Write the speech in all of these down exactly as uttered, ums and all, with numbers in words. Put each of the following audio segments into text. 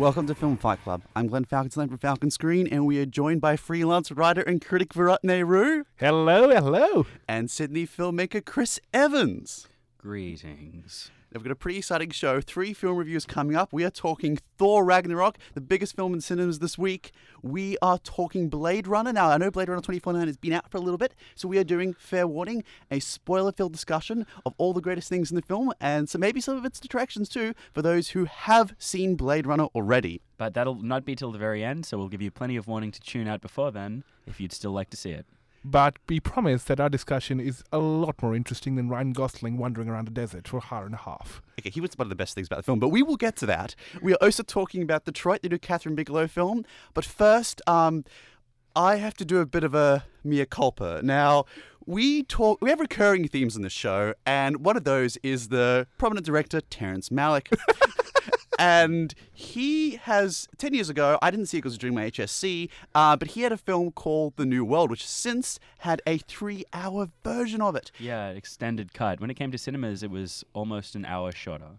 Welcome to Film Fight Club. I'm Glenn Falconsland from Falcon Screen, and we are joined by freelance writer and critic Virat Nehru. Hello, hello. And Sydney filmmaker Chris Evans. Greetings. We've got a pretty exciting show. Three film reviews coming up. We are talking Thor Ragnarok, the biggest film in cinemas this week. We are talking Blade Runner. Now, I know Blade Runner twenty forty-nine has been out for a little bit, so we are doing, fair warning, a spoiler-filled discussion of all the greatest things in the film, and so maybe some of its detractions too, for those who have seen Blade Runner already. But that'll not be till the very end, so we'll give you plenty of warning to tune out before then, if you'd still like to see it. But we promise that our discussion is a lot more interesting than Ryan Gosling wandering around the desert for an hour and a half. Okay, he was one of the best things about the film, but we will get to that. We are also talking about Detroit, the new Catherine Bigelow film. But first, um, I have to do a bit of a mea culpa. Now, we talk. We have recurring themes in this show, and one of those is the prominent director, Terrence Malick. And he has, ten years ago, I didn't see it because it was during my H S C, uh, but he had a film called The New World, which since had a three-hour version of it. Yeah, extended cut. When it came to cinemas, it was almost an hour shorter.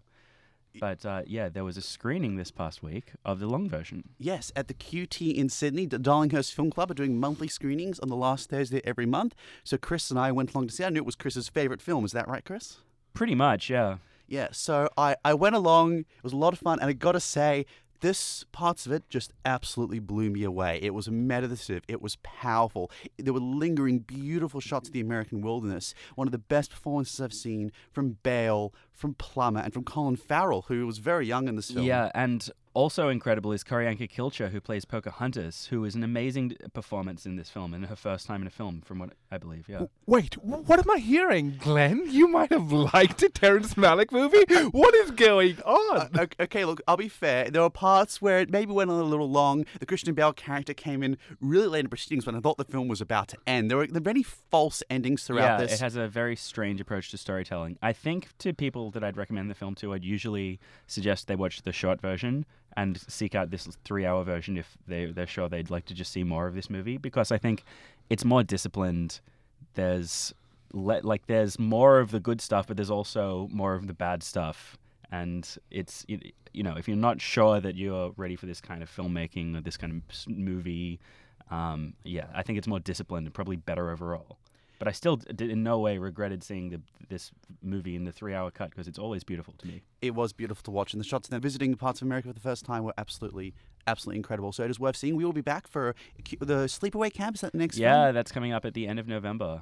But uh, yeah, there was a screening this past week of the long version. Yes, at the Q T in Sydney. The Darlinghurst Film Club are doing monthly screenings on the last Thursday every month. So Chris and I went along to see it. I knew it was Chris's favourite film. Is that right, Chris? Pretty much, yeah. Yeah, so I, I went along, it was a lot of fun, and I gotta say, this parts of it just absolutely blew me away. It was meditative, it was powerful, there were lingering, beautiful shots of the American wilderness. One of the best performances I've seen from Bale, from Plummer, and from Colin Farrell, who was very young in this film. Yeah, and also incredible is Koryanka Kilcher, who plays Pocahontas, who is an amazing performance in this film, and her first time in a film, from what I believe, yeah. Wait, what am I hearing, Glenn? You might have liked a Terrence Malick movie? What is going on? Uh, okay, look, I'll be fair. There were parts where it maybe went on a little long. The Christian Bale character came in really late in proceedings when I thought the film was about to end. There were, there were many false endings throughout yeah, this. It has a very strange approach to storytelling. I think to people that I'd recommend the film to, I'd usually suggest they watch the short version and seek out this three-hour version if they, they're sure they'd like to just see more of this movie, because I think it's more disciplined. There's le- like there's more of the good stuff, but there's also more of the bad stuff. And it's, it, you know, if you're not sure that you're ready for this kind of filmmaking or this kind of movie, um, yeah, I think it's more disciplined and probably better overall. But I still did in no way regretted seeing the, this movie in the three-hour cut, because it's always beautiful to me. It was beautiful to watch, and the shots now visiting parts of America for the first time were absolutely, absolutely incredible. So it is worth seeing. We will be back for the Sleepaway Camp. Is that the next Yeah, film? that's coming up at the end of November.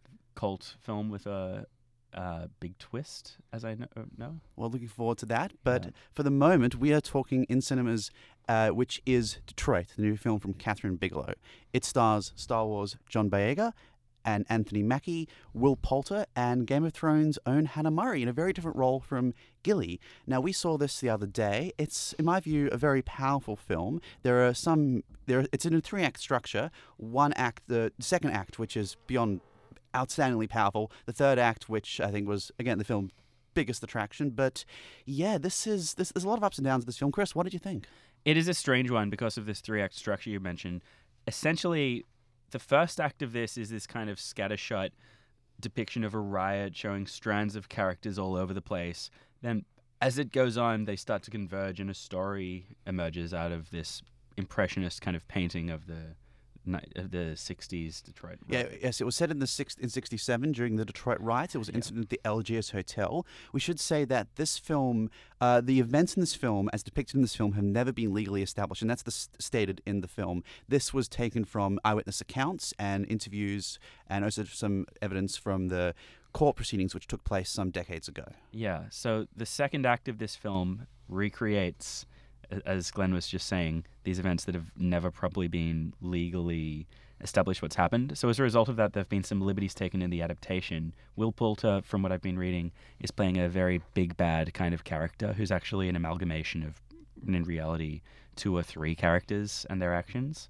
Cult film with a, a big twist, as I know. know. Well, looking forward to that. But Yeah. for the moment, we are talking in cinemas, uh, which is Detroit, the new film from Catherine Bigelow. It stars Star Wars John Boyega and Anthony Mackie, Will Poulter, and Game of Thrones' own Hannah Murray in a very different role from Gilly. Now, we saw this the other day. It's, in my view, a very powerful film. There are some... There, it's in a three-act structure. One act, the second act, which is beyond outstandingly powerful. The third act, which I think was, again, the film's biggest attraction. But, yeah, this is... This, there's a lot of ups and downs of this film. Chris, what did you think? It is a strange one because of this three-act structure you mentioned. Essentially, the first act of this is this kind of scattershot depiction of a riot showing strands of characters all over the place. Then as it goes on, they start to converge and a story emerges out of this impressionist kind of painting of the of the sixties Detroit. Yeah, yes, it was set in the six, in sixty-seven during the Detroit riots. It was an incident at the L G S Hotel. We should say that this film, uh, the events in this film, as depicted in this film, have never been legally established, and that's the, stated in the film. This was taken from eyewitness accounts and interviews, and also some evidence from the court proceedings which took place some decades ago. Yeah, so the second act of this film recreates, as Glenn was just saying, these events that have never properly been legally established what's happened. So as a result of that, there have been some liberties taken in the adaptation. Will Poulter, from what I've been reading, is playing a very big bad kind of character who's actually an amalgamation of, in reality, two or three characters and their actions.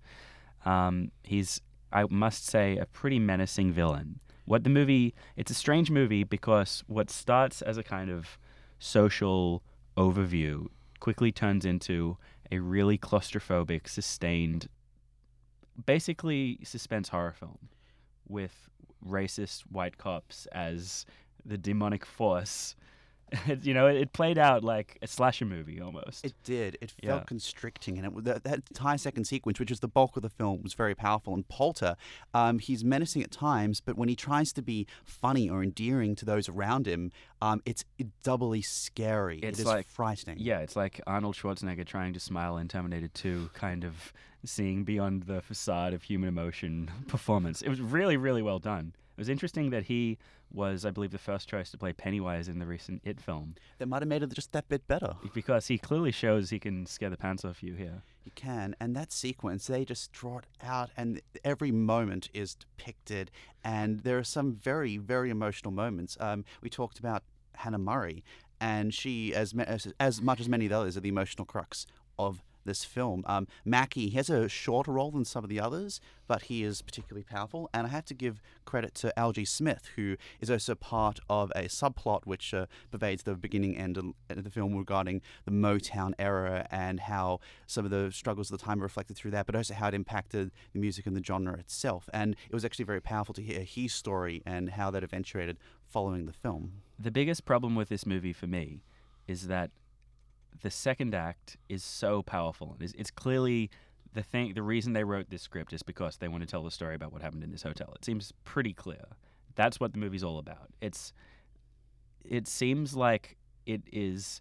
Um, he's, I must say, a pretty menacing villain. What the movie, it's a strange movie because what starts as a kind of social overview quickly turns into a really claustrophobic, sustained, basically suspense horror film with racist white cops as the demonic force It, you know, it, it played out like a slasher movie almost. It did. It felt Yeah. constricting, and it, that, that entire second sequence, which is the bulk of the film, was very powerful. And Polter, um, he's menacing at times, but when he tries to be funny or endearing to those around him, um, it's doubly scary. It's it is like- frightening. Yeah, it's like Arnold Schwarzenegger trying to smile in Terminator two, kind of seeing beyond the facade of human emotion performance. It was really, really well done. It was interesting that he was, I believe, the first choice to play Pennywise in the recent It film, That might have made it just that bit better. because he clearly shows he can scare the pants off you here. You can. And that sequence, they just draw it out, and every moment is depicted. And there are some very, very emotional moments. Um, we talked about Hannah Murray, and she, as, ma- as, as much as many of the others, are the emotional crux of this film. Um, Mackie, he has a shorter role than some of the others, but he is particularly powerful. And I have to give credit to Algie Smith, who is also part of a subplot which uh, pervades the beginning end of the film regarding the Motown era and how some of the struggles of the time are reflected through that, but also how it impacted the music and the genre itself. And it was actually very powerful to hear his story and how that eventuated following the film. The biggest problem with this movie for me is that the second act is so powerful. It's, it's clearly the thing. The reason they wrote this script is because they want to tell the story about what happened in this hotel. It seems pretty clear. That's what the movie's all about. It's. It seems like it is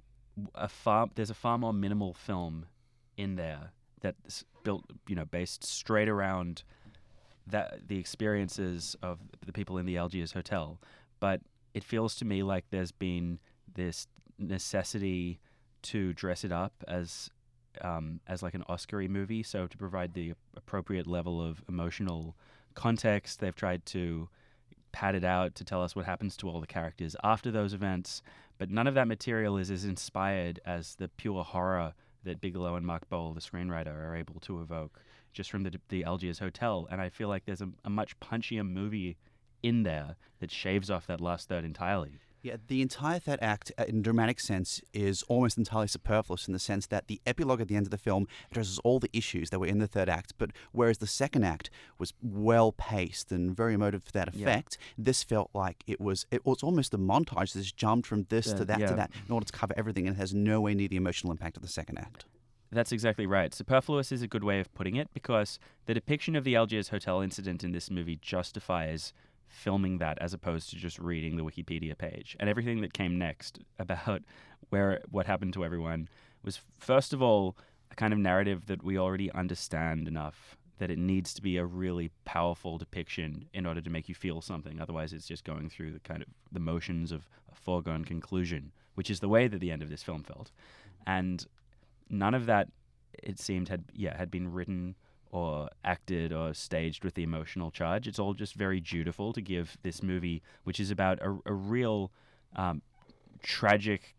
a far. There's a far more minimal film in there that's built, you know, based straight around that the experiences of the people in the Algiers hotel. But it feels to me like there's been this necessity to dress it up as um, as like an Oscar-y movie, so to provide the appropriate level of emotional context. They've tried to pad it out to tell us what happens to all the characters after those events, but none of that material is as inspired as the pure horror that Bigelow and Mark Bowl, the screenwriter, are able to evoke just from the the Algiers Hotel. And I feel like there's a, a much punchier movie in there that shaves off that last third entirely. Yeah, the entire third act, uh, in a dramatic sense, is almost entirely superfluous in the sense that the epilogue at the end of the film addresses all the issues that were in the third act, but whereas the second act was well-paced and very emotive for that Yeah. effect, this felt like it was it was almost a montage that just jumped from this Yeah, to that yeah. to that in order to cover everything, and it has nowhere near the emotional impact of the second act. That's exactly right. Superfluous is a good way of putting it, because the depiction of the Algiers Hotel incident in this movie justifies filming that as opposed to just reading the Wikipedia page. And everything that came next about where what happened to everyone was, first of all, a kind of narrative that we already understand enough that it needs to be a really powerful depiction in order to make you feel something. Otherwise, it's just going through the kind of the motions of a foregone conclusion, which is the way that the end of this film felt. And none of that, it seemed, had yeah had been written or acted or staged with the emotional charge. It's all just very dutiful to give this movie, which is about a, a real um, tragic,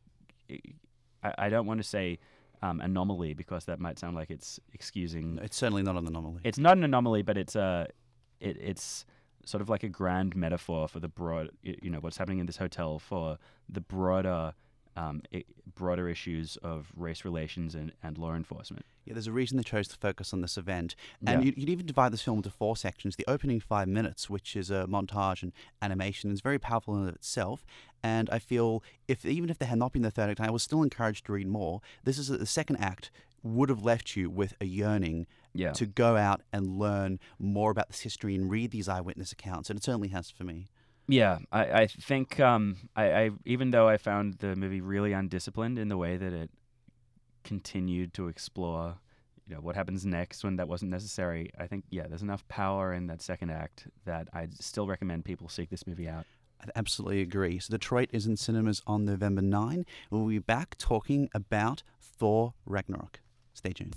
I, I don't want to say um, anomaly, because that might sound like it's excusing. It's certainly not an anomaly. It's not an anomaly, but it's a, it, it's sort of like a grand metaphor for the broad, y- you know, what's happening in this hotel, for the broader Um, i broader issues of race relations and, and law enforcement. Yeah, there's a reason they chose to focus on this event. And Yeah. you, you'd even divide this film into four sections. The opening five minutes, which is a montage and animation, is very powerful in and of itself. And I feel if even if there had not been the third act, I was still encouraged to read more. This is the second act would have left you with a yearning Yeah. to go out and learn more about this history and read these eyewitness accounts. And it certainly has for me. Yeah, I, I think um, I, I even though I found the movie really undisciplined in the way that it continued to explore, you know, what happens next when that wasn't necessary, I think, yeah, there's enough power in that second act that I'd still recommend people seek this movie out. I absolutely agree. So Detroit is in cinemas on November ninth. We'll be back talking about Thor Ragnarok. Stay tuned.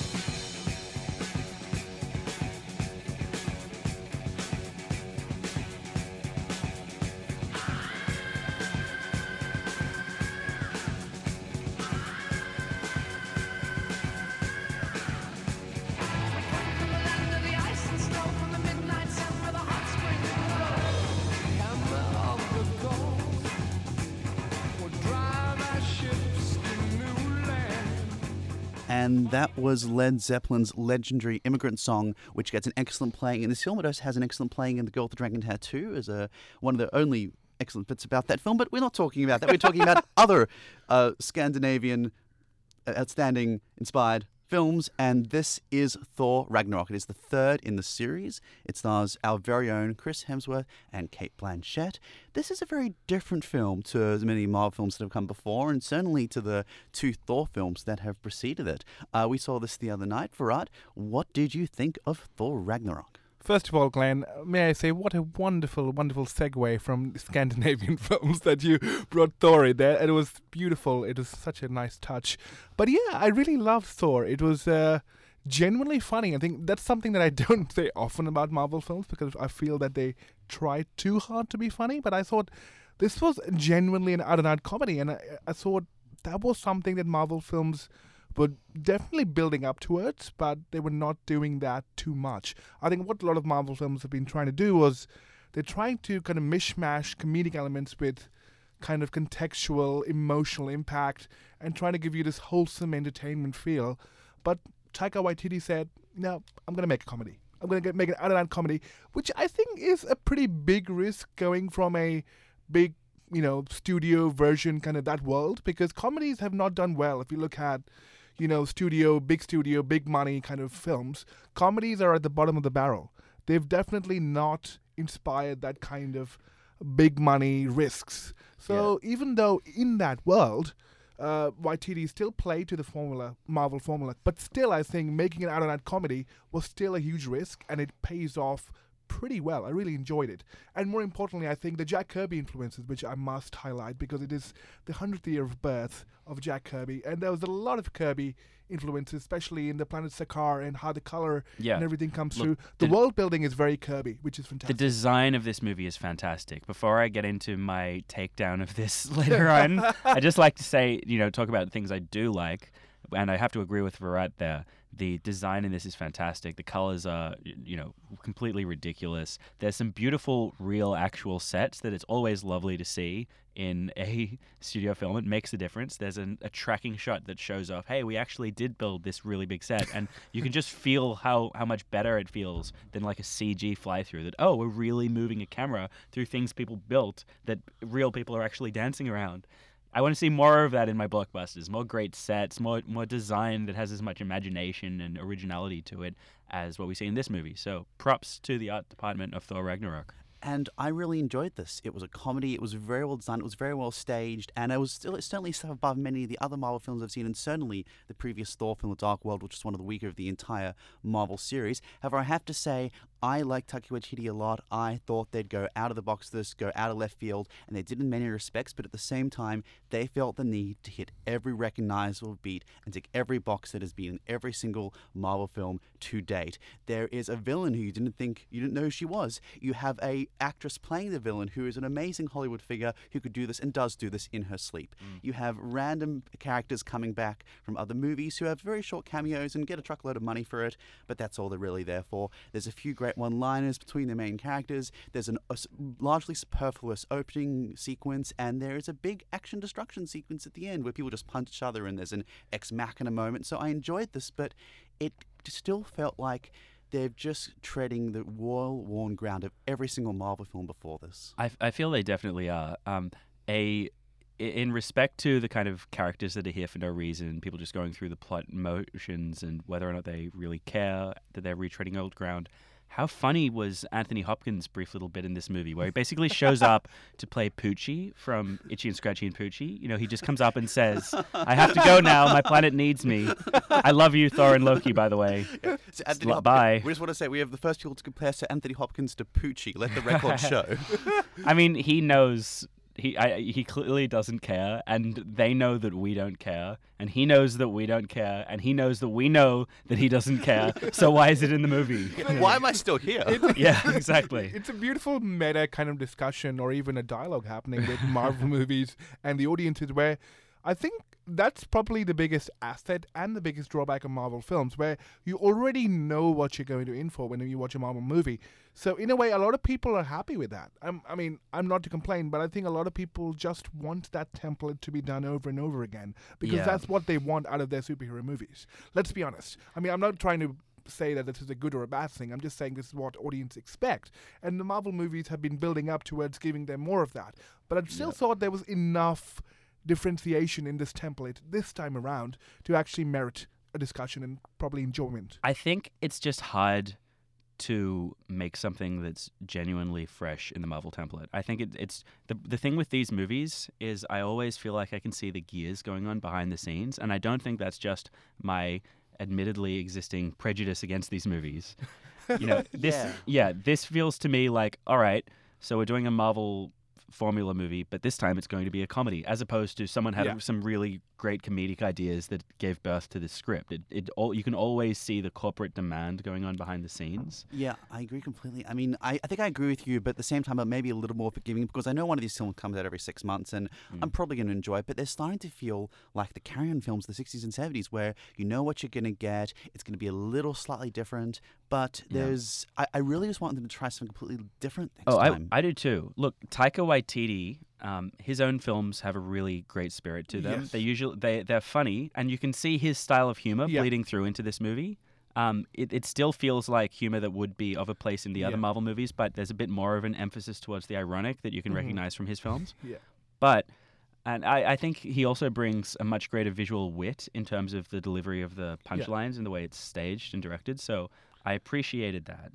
And that was Led Zeppelin's legendary Immigrant Song, which gets an excellent playing in this film. It also has an excellent playing in The Girl with the Dragon Tattoo as a, one of the only excellent bits about that film, but we're not talking about that. We're talking about other uh, Scandinavian, uh, outstanding, inspired films, and this is Thor Ragnarok. It is the third in the series. It stars our very own Chris Hemsworth and Kate Blanchett. This is a very different film to as many Marvel films that have come before, and certainly to the two Thor films that have preceded it. Uh, we saw this the other night. Virat, what did you think of Thor Ragnarok? First of all, Glenn, may I say what a wonderful, wonderful segue from Scandinavian films that you brought Thor in there. It was beautiful. It was such a nice touch. But yeah, I really loved Thor. It was uh, genuinely funny. I think that's something that I don't say often about Marvel films because I feel that they try too hard to be funny. But I thought this was genuinely an out-and-out comedy, and I, I thought that was something that Marvel films were definitely building up towards, but they were not doing that too much. I think what a lot of Marvel films have been trying to do was they're trying to kind of mishmash comedic elements with kind of contextual, emotional impact and trying to give you this wholesome entertainment feel. But Taika Waititi said, no, I'm going to make a comedy. I'm going to make an out-and-out comedy, which I think is a pretty big risk going from a big, you know, studio version, kind of that world, because comedies have not done well. If you look at, you know, studio, big studio, big money kind of films, comedies are at the bottom of the barrel. They've definitely not inspired that kind of big money risks. So yeah. Even though in that world, uh, Waititi still played to the formula, Marvel formula, but still I think making an out-and-out comedy was still a huge risk, and it pays off pretty well. I really enjoyed it. And more importantly, I think the Jack Kirby influences, which I must highlight because it is the hundredth year of birth of Jack Kirby, and there was a lot of Kirby influences, especially in the planet Sakaar and how the color yeah. and everything comes Look, through. The, the world building is very Kirby, which is fantastic. The design of this movie is fantastic. Before I get into my takedown of this later on, I just like to say, you know, talk about things I do like, and I have to agree with Virat there. The design in this is fantastic. The colors are, you know, completely ridiculous. There's some beautiful, real, actual sets that it's always lovely to see in a studio film. It makes a difference. There's an, a tracking shot that shows off, hey, we actually did build this really big set. And you can just feel how, how much better it feels than like a C G fly-through. That, oh, we're really moving a camera through things people built that real people are actually dancing around. I want to see more of that in my blockbusters, more great sets, more more design that has as much imagination and originality to it as what we see in this movie. So props to the art department of Thor Ragnarok. And I really enjoyed this. It was a comedy. It was very well designed. It was very well staged. And it was still it's certainly stuff above many of the other Marvel films I've seen, and certainly the previous Thor film, The Dark World, which is one of the weaker of the entire Marvel series. However, I have to say, I like Taika Waititi a lot. I thought they'd go out of the box this, go out of left field, and they did in many respects, but at the same time, they felt the need to hit every recognizable beat and tick every box that has been in every single Marvel film to date. There is a villain who you didn't think, you didn't know who she was. You have a actress playing the villain who is an amazing Hollywood figure who could do this and does do this in her sleep. Mm. You have random characters coming back from other movies who have very short cameos and get a truckload of money for it, but that's all they're really there for. There's a few great one-liners between the main characters. There's an, a largely superfluous opening sequence, and there is a big action destruction sequence at the end where people just punch each other and there's an ex machina moment. So I enjoyed this, but it still felt like they're just treading the well-worn ground of every single Marvel film before this. I, I feel they definitely are. Um, a in respect to the kind of characters that are here for no reason, people just going through the plot motions and whether or not they really care that they're retreading old ground. How funny was Anthony Hopkins' brief little bit in this movie where he basically shows up to play Poochie from Itchy and Scratchy and Poochie? You know, he just comes up and says, I have to go now. My planet needs me. I love you, Thor and Loki, by the way. Yeah. So Anthony Hop- Bye. We just want to say we have the first people to compare Sir Anthony Hopkins to Poochie. Let the record show. I mean, he knows... He I, he clearly doesn't care, and they know that we don't care, and he knows that we don't care, and he knows that we know that he doesn't care. So why is it in the movie? Why am I still here? Yeah, exactly. It's a beautiful meta kind of discussion or even a dialogue happening with Marvel movies and the audiences where I think that's probably the biggest asset and the biggest drawback of Marvel films, where you already know what you're going to in for when you watch a Marvel movie. So in a way, a lot of people are happy with that. I'm, I mean, I'm not to complain, but I think a lot of people just want that template to be done over and over again because yeah. that's what they want out of their superhero movies. Let's be honest. I mean, I'm not trying to say that this is a good or a bad thing. I'm just saying this is what audience expect. And the Marvel movies have been building up towards giving them more of that. But I still Yep. thought there was enough differentiation in this template this time around to actually merit a discussion and probably enjoyment. I think it's just hard to make something that's genuinely fresh in the Marvel template. I think it, it's the the thing with these movies is I always feel like I can see the gears going on behind the scenes, and I don't think that's just my admittedly existing prejudice against these movies. You know, this Yeah. yeah, this feels to me like, all right, so we're doing a Marvel formula movie, but this time it's going to be a comedy, as opposed to someone had Yeah. some really great comedic ideas that gave birth to this script. It, it all you can always see the corporate demand going on behind the scenes. Yeah, I agree completely. I mean, I, I think I agree with you, but at the same time, I'm maybe a little more forgiving because I know one of these films comes out every six months and Mm. I'm probably going to enjoy it, but they're starting to feel like the carry-on films of the sixties and seventies where you know what you're going to get. It's going to be a little slightly different, but Yeah. there's... I, I really just want them to try something completely different next Oh, I, time. I do too. Look, Taika Waititi, um, his own films have a really great spirit to them. Yes. They usually they they're funny, and you can see his style of humor Yeah. bleeding through into this movie. Um, it, it still feels like humor that would be of a place in the other Yeah. Marvel movies, but there's a bit more of an emphasis towards the ironic that you can Mhm. recognize from his films. Yeah. But, and I, I think he also brings a much greater visual wit in terms of the delivery of the punchlines and the way it's staged and directed. So I appreciated that.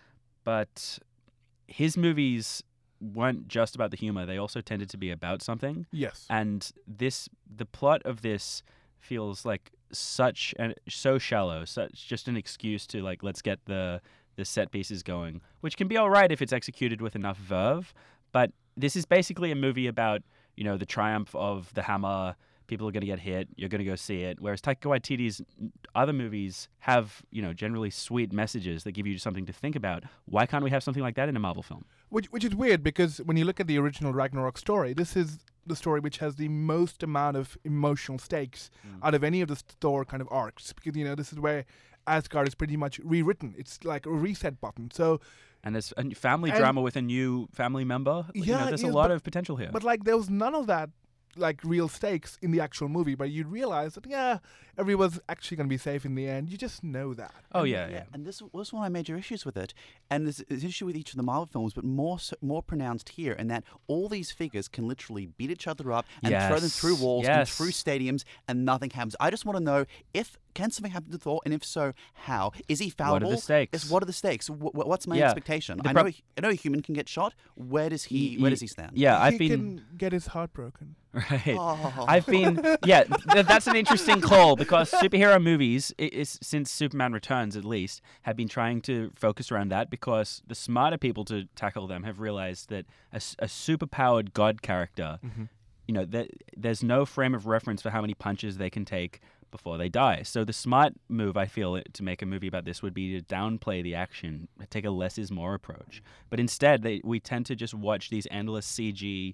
But his movies weren't just about the humor. They also tended to be about something. Yes. And this, the plot of this feels like such and so shallow, such just an excuse to like, let's get the, the set pieces going, which can be all right if it's executed with enough verve. But this is basically a movie about, you know, the triumph of the hammer. People are going to get hit. You're going to go see it. Whereas Taika Waititi's other movies have, you know, generally sweet messages that give you something to think about. Why can't we have something like that in a Marvel film? Which, which is weird because when you look at the original Ragnarok story, this is the story which has the most amount of emotional stakes out of any of the Thor kind of arcs. Because, you know, this is where Asgard is pretty much rewritten. It's like a reset button. So, And there's a family And- drama with a new family member. You know, Yeah, there's yeah, a lot but- of potential here. but like there was none of that like real stakes in the actual movie, but you realize that yeah, everyone's actually going to be safe in the end. You just know that. oh And- yeah, yeah. And this was one of my major issues with it. And there's an issue with each of the Marvel films, but more so, more pronounced here, in that all these figures can literally beat each other up and throw them through Yes, walls and yes. through stadiums, and nothing happens. I just want to know if can something happen to Thor, and if so, how? Is he fallible? What are the stakes? Is, what are the stakes? Wh- wh- what's my Yeah. expectation? The I prob- know I know a human can get shot. Where does he? Y- where y- does he stand? Yeah, I've he been can get his heart broken. right. Oh. I've been yeah. Th- that's an interesting call because superhero movies, i- is since Superman Returns at least, have been trying to focus around that because the smarter people to tackle them have realized that a, s- a superpowered god character, you know, that there's no frame of reference for how many punches they can take before they die. So the smart move, I feel, it- to make a movie about this would be to downplay the action, take a less is more approach. But instead, they, we tend to just watch these endless C G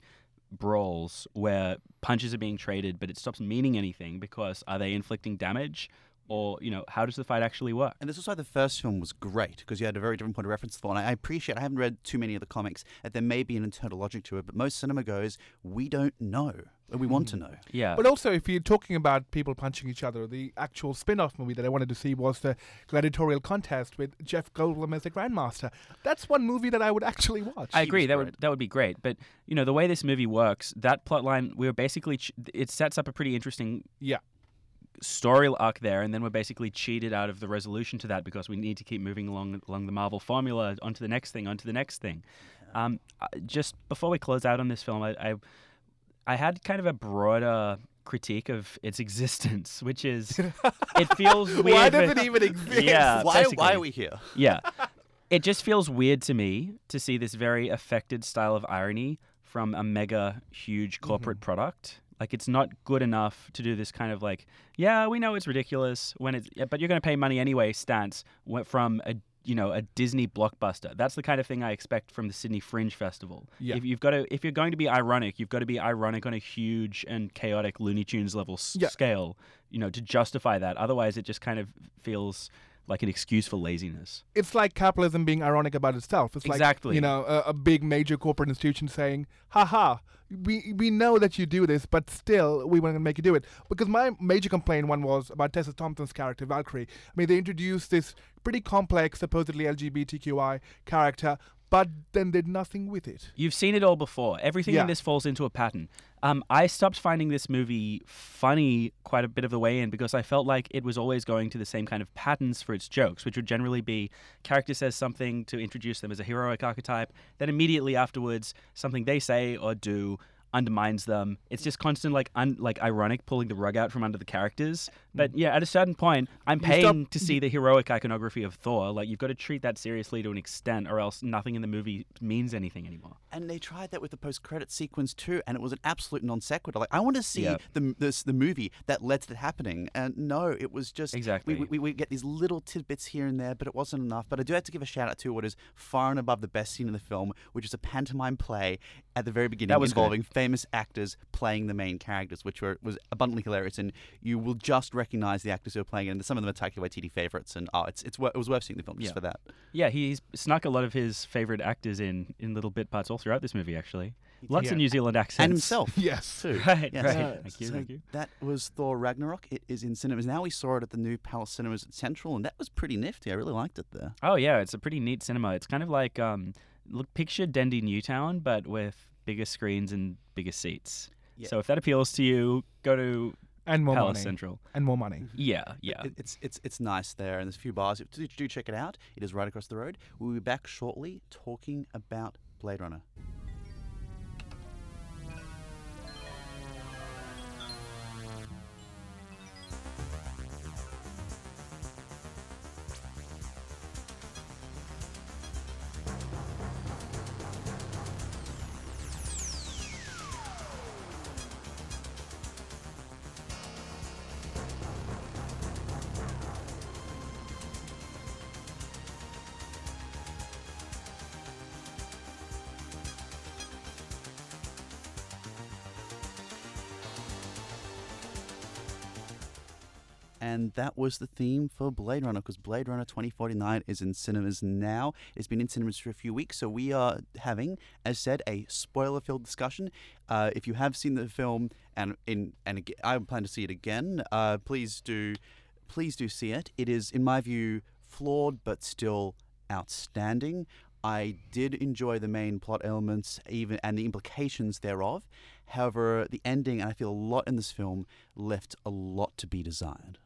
brawls where punches are being traded, but it stops meaning anything because are they inflicting damage? Or, you know, how does the fight actually work? And this was why the first film was great, because you had a very different point of reference to Thor. And I I appreciate, I haven't read too many of the comics, that there may be an internal logic to it, but most cinema goes, we don't know, and we want to know. Yeah. But also, if you're talking about people punching each other, the actual spin-off movie that I wanted to see was the gladiatorial contest with Jeff Goldblum as the Grandmaster. That's one movie that I would actually watch. I He agree. was That great. would that would be great. But you know, the way this movie works, that plot line, we were basically ch- it sets up a pretty interesting Yeah. story arc there, and then we're basically cheated out of the resolution to that because we need to keep moving along along the Marvel formula onto the next thing, onto the next thing. Um, uh, just before we close out on this film, I, I I had kind of a broader critique of its existence, which is it feels weird. Why does but- it even exist? Yeah, why, basically. why are we here? Yeah. It just feels weird to me to see this very affected style of irony from a mega huge corporate product. Like, it's not good enough to do this kind of like, yeah, we know it's ridiculous when it's, yeah, but you're going to pay money anyway stance wh- from a, you know, a Disney blockbuster. That's the kind of thing I expect from the Sydney Fringe Festival. Yeah. If you've got to, if you're going to be ironic, you've got to be ironic on a huge and chaotic Looney Tunes level s- Yeah. scale, you know, to justify that. Otherwise, it just kind of feels like an excuse for laziness. It's like capitalism being ironic about itself. It's Exactly. like, you know, a, a big major corporate institution saying, haha, we we know that you do this, but still we want to make you do it. Because my major complaint one was about Tessa Thompson's character, Valkyrie. I mean, they introduced this pretty complex, supposedly L G B T Q I character, but then did nothing with it. You've seen it all before. Everything Yeah. in this falls into a pattern. Um, I stopped finding this movie funny quite a bit of the way in because I felt like it was always going to the same kind of patterns for its jokes, which would generally be character says something to introduce them as a heroic archetype, then immediately afterwards something they say or do undermines them. It's just constant, like un- like ironic pulling the rug out from under the characters. But yeah, at a certain point, I'm You paying stop- to see the heroic iconography of Thor. Like, you've got to treat that seriously to an extent, or else nothing in the movie means anything anymore. And they tried that with the post-credit sequence too, and it was an absolute non sequitur. Like, I want to see Yeah. the this, the movie that led to that happening, and no, it was just Exactly. We, we we get these little tidbits here and there, but it wasn't enough. But I do have to give a shout out to what is far and above the best scene in the film, which is a pantomime play at the very beginning That was good. involving famous actors playing the main characters, which were was abundantly hilarious, and you will just recognize the actors who are playing it. And some of them are Taika Waititi favorites, and oh, it's it's wor- it was worth seeing the film just Yeah. for that. Yeah, he's snuck a lot of his favorite actors in in little bit parts all throughout this movie, actually. Lots Yeah. of New Zealand accents. And himself. Yes. Too. Right, Yes. right. Uh, Thank you, so thank you. That was Thor Ragnarok. It is in cinemas now. We saw it at the new Palace Cinemas at Central, and that was pretty nifty. I really liked it there. Oh yeah, it's a pretty neat cinema. It's kind of like um, look, picture Dendy Newtown, but with bigger screens and bigger seats. Yeah. So if that appeals to you, go to And more Palace money. Central. And more money. Yeah, yeah. It, it's it's it's nice there, and there's a few bars. Do, do check it out. It is right across the road. We'll be back shortly talking about Blade Runner. And that was the theme for Blade Runner, because Blade Runner twenty forty-nine is in cinemas now. It's been in cinemas for a few weeks, so we are having, as said, a spoiler-filled discussion. Uh, if you have seen the film, and in and ag- I plan to see it again, uh, please do, please do see it. It is, in my view, flawed but still outstanding. I did enjoy the main plot elements, even and the implications thereof. However, the ending, and I feel a lot in this film, left a lot to be desired.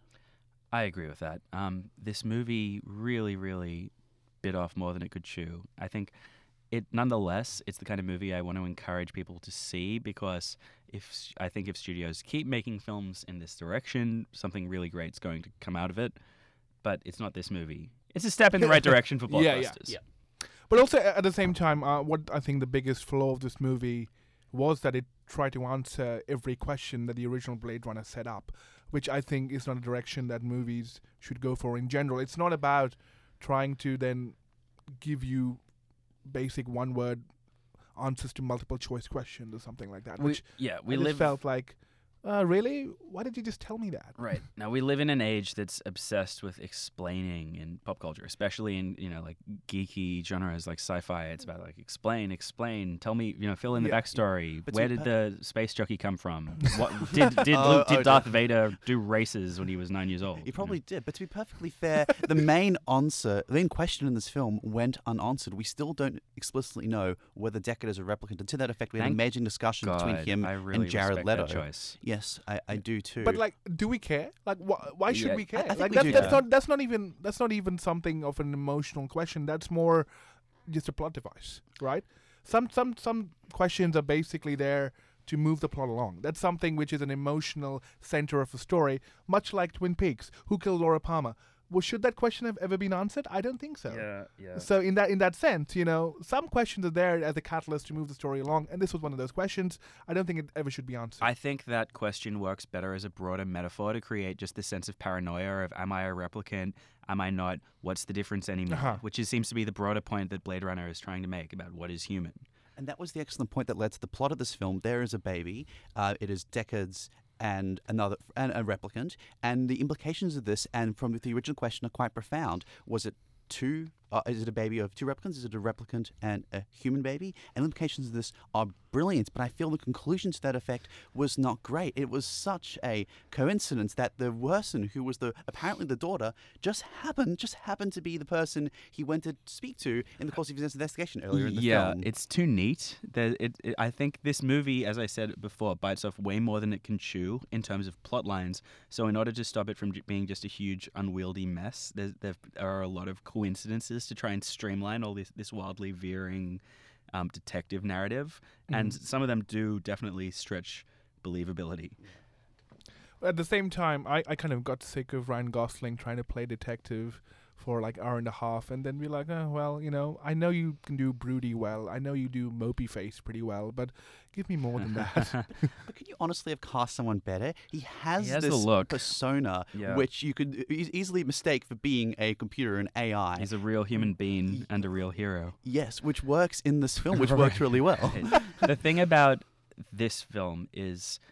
I agree with that. Um, this movie really, really bit off more than it could chew. I think it, nonetheless, it's the kind of movie I want to encourage people to see, because if I think if studios keep making films in this direction, something really great's going to come out of it. But it's not this movie. It's a step in the right direction for blockbusters. Yeah, yeah, yeah. But also at the same time, uh, what I think the biggest flaw of this movie was that it tried to answer every question that the original Blade Runner set up, which I think is not a direction that movies should go for in general. It's not about trying to then give you basic one-word answers to multiple choice questions or something like that, We, which yeah, I we just live felt like, uh, really? Why did you just tell me that? Right. Now, we live in an age that's obsessed with explaining in pop culture, especially in, you know, like geeky genres like sci-fi. It's about like explain, explain, tell me, you know, fill in the Yeah. backstory. But Where to did be the space jockey come from? What did did, Oh, Luke, did oh, Darth Vader do races when he was nine years old? He probably did, but to be perfectly fair, the main answer, the main question in this film went unanswered. We still don't explicitly know whether Deckard is a replicant. And to that effect, we had Thank a major discussion God, between him I really and Jared respect Leto. that choice. Yes, I, I do too. But like, do we care? Like, wh- why should Yeah, we I- care? I think like, we that's, do that's care. not that's not even that's not even something of an emotional question. That's more just a plot device, right? Some some some questions are basically there to move the plot along. That's something which is an emotional center of a story, much like Twin Peaks. Who killed Laura Palmer? Well, should that question have ever been answered? I don't think so. yeah. So in that in that sense, you know, some questions are there as a catalyst to move the story along, and this was one of those questions. I don't think it ever should be answered. I think that question works better as a broader metaphor to create just this sense of paranoia of, am I a replicant? Am I not? What's the difference anymore? Uh-huh. Which is, seems to be the broader point that Blade Runner is trying to make about what is human. And that was the excellent point that led to the plot of this film. There is a baby. Uh, it is Deckard's and another and a replicant, and the implications of this, and from the original question, are quite profound. Was it two? Uh, is it a baby of two replicants? Is it a replicant and a human baby? And the implications of this are brilliant, but I feel the conclusion to that effect was not great. It was such a coincidence that the person who was the apparently the daughter just happened just happened to be the person he went to speak to in the course of his investigation earlier in the yeah, film. it's too neat. There, it, it, I think this movie, as I said before, bites off way more than it can chew in terms of plot lines. So in order to stop it from j- being just a huge, unwieldy mess, there's, there are a lot of coincidences to try and streamline all this, this wildly veering um, detective narrative. Mm-hmm. And some of them do definitely stretch believability. At the same time, I, I kind of got sick of Ryan Gosling trying to play detective for like hour and a half, and then be like, oh, well, you know, I know you can do broody well, I know you do mopey face pretty well, but give me more than that. But could you honestly have cast someone better? He has, He has this the look. persona, Yeah. which you could e- easily mistake for being a computer, an A I. He's a real human being and a real hero. Yes, which works in this film, which works really well. The thing about this film is,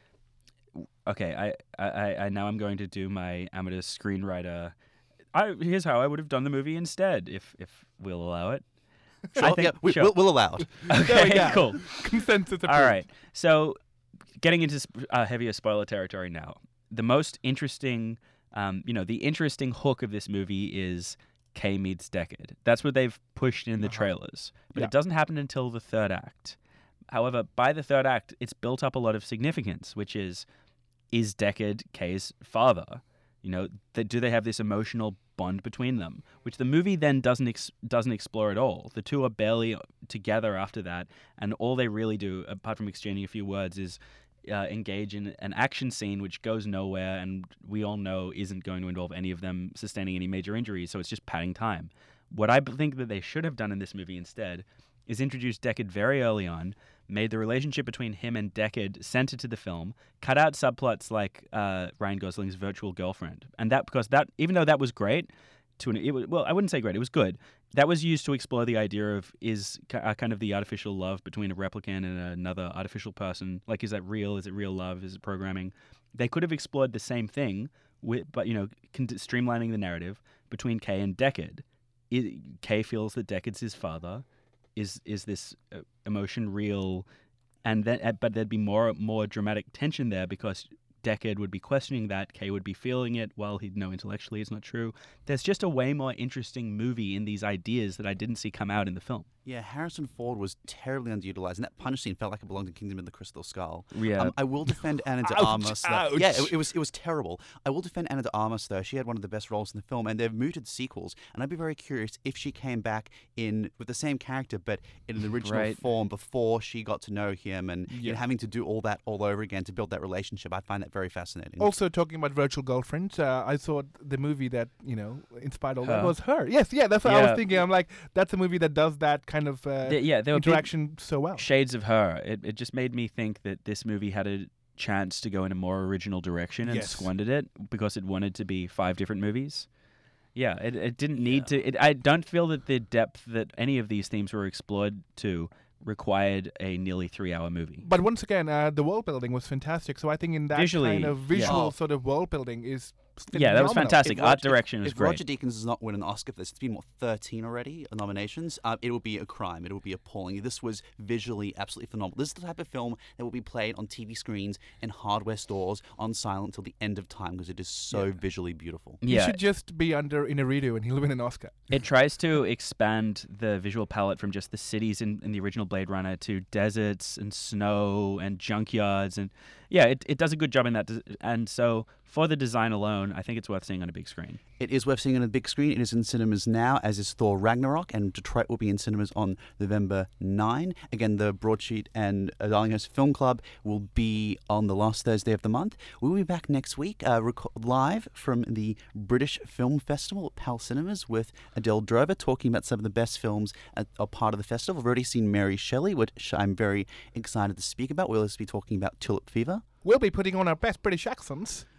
okay, I, I, I now I'm going to do my amateur screenwriter. I, here's how I would have done the movie instead, if if we'll allow it. Sure, I think, yeah, we, sure. we'll, we'll allow it. Okay, Yeah. cool. Consensus approved. All right. So, getting into sp- uh, heavier spoiler territory now. The most interesting, um, you know, the interesting hook of this movie is Kay meets Deckard. That's what they've pushed in the Uh-huh. trailers. But Yeah. it doesn't happen until the third act. However, by the third act, it's built up a lot of significance, which is, is Deckard Kay's father? You know, th- do they have this emotional bond between them, which the movie then doesn't ex- doesn't explore at all. The two are barely together after that, and all they really do, apart from exchanging a few words, is uh, engage in an action scene which goes nowhere, and we all know isn't going to involve any of them sustaining any major injuries, so it's just padding time. What I b- think that they should have done in this movie instead is introduce Deckard very early on, made the relationship between him and Deckard center to the film, cut out subplots like uh, Ryan Gosling's virtual girlfriend, and that because that even though that was great, to an, it was, well I wouldn't say great, it was good. That was used to explore the idea of is uh, kind of the artificial love between a replicant and another artificial person. Like, is that real? Is it real love? Is it programming? They could have explored the same thing, with, but you know, con- streamlining the narrative between Kay and Deckard. It, Kay feels that Deckard's his father. Is is this uh, emotion real? And then, uh, but there'd be more more dramatic tension there because Deckard would be questioning that, Kay would be feeling it, while he'd know intellectually it's not true. There's just a way more interesting movie in these ideas that I didn't see come out in the film. Yeah, Harrison Ford was terribly underutilized, and that punch scene felt like it belonged to Kingdom of the Crystal Skull. Yeah. Um, I will defend Anna de Ouch, Armas. though. ouch. Yeah, it, it was it was terrible. I will defend Anna de Armas though. She had one of the best roles in the film, and they've mooted sequels. And I'd be very curious if she came back in with the same character, but in an original Right. form before she got to know him, and you Yeah. know, having to do all that all over again to build that relationship. I find that very fascinating. Also, talking about virtual girlfriends, uh, I thought the movie that, you know, inspired all that Her. was Her. Yes, yeah, that's what I Yeah. was thinking. I'm like, that's a movie that does that kind of uh, Th- yeah, there were big interaction so well. shades of Her. It it just made me think that this movie had a chance to go in a more original direction and Yes. squandered it because it wanted to be five different movies. Yeah, it it didn't need Yeah. to. It, I don't feel that the depth that any of these themes were explored to required a nearly three-hour movie. But once again, uh, the world building was fantastic. So I think in that Visually, kind of yeah. visual Oh. sort of world building is Yeah, that was phenomenal. fantastic. If Art Roger- direction was if great. Roger Deakins does not win an Oscar for this, it's been, what, thirteen already nominations? Uh, it will be a crime. It will be appalling. This was visually absolutely phenomenal. This is the type of film that will be played on T V screens in hardware stores on silent till the end of time because it is so Yeah. visually beautiful. He Yeah, should just be under Inarritu and he'll win an Oscar. it tries to expand the visual palette from just the cities in, in the original Blade Runner to deserts and snow and junkyards, and yeah, it, it does a good job in that. des- And so for the design alone, I think it's worth seeing on a big screen. It is worth seeing on a big screen. It is in cinemas now, as is Thor Ragnarok, and Detroit will be in cinemas on November ninth. Again, the Broadsheet and uh, Darlinghurst Film Club will be on the last Thursday of the month. We'll be back next week uh, rec- live from the British Film Festival at Pal Cinemas with Adele Drover, talking about some of the best films that are part of the festival. I've already seen Mary Shelley, which I'm very excited to speak about. We'll also be talking about Tulip Fever. We'll be putting on our best British accents.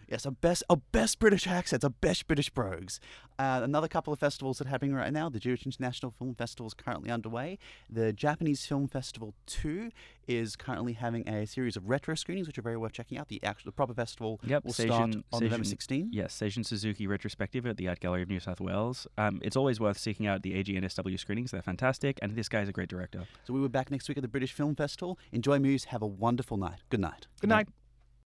Yes, a best, a best British accents, a best British brogues. Uh, another couple of festivals that are happening right now. The Jewish International Film Festival is currently underway. The Japanese Film Festival two is currently having a series of retro screenings, which are very worth checking out. The actual, the proper festival Yep, will Seijun- start on November Seijun- sixteenth. Yes, Seijun Suzuki Retrospective at the Art Gallery of New South Wales. Um, it's always worth seeking out the A G N S W screenings. They're fantastic, and this guy's a great director. So we will be back next week at the British Film Festival. Enjoy movies. Have a wonderful night. Good night. Good night.